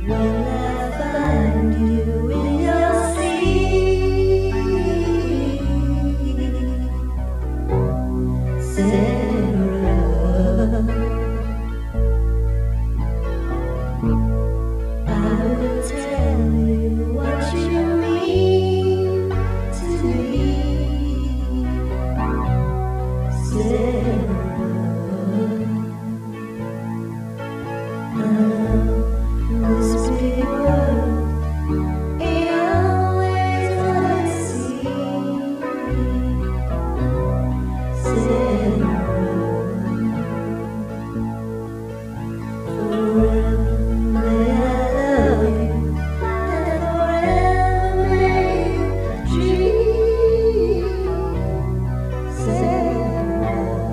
When I find you in your sleep, Sarah, I will tell you what you mean to me, Sarah. This big world ain't always what it seems, Sarah. Forever may I love you, and forever may you dream, Sarah.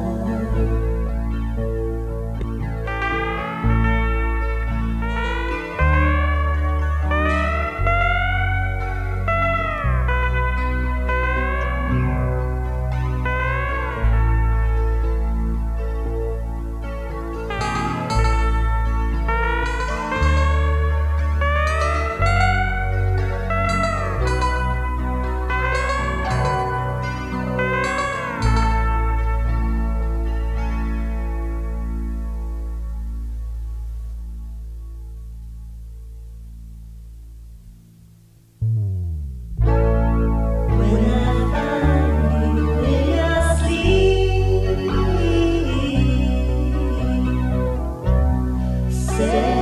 When I find you in your sleep, say